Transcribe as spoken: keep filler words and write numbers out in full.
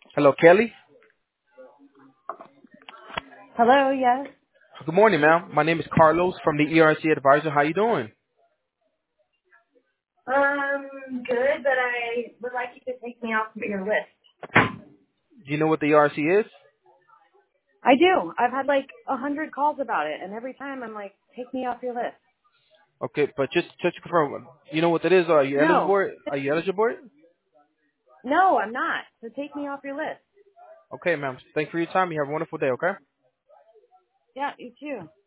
Hello, Kelly. Hello, yes. Good morning, ma'am. My name is Carlos from the E R C Advisor. How you doing? Um, good, but I would like you to take me off your list. Do you know what the E R C is? I do. I've had like a hundred calls about it, and every time I'm like, take me off your list. Okay, but just just to confirm, you know what that is? Are you eligible? No, for it? Are you eligible? for it? no, I'm not. So take me off your list. Okay, ma'am. Thank you for your time. You have a wonderful day. Okay. Yeah, you too.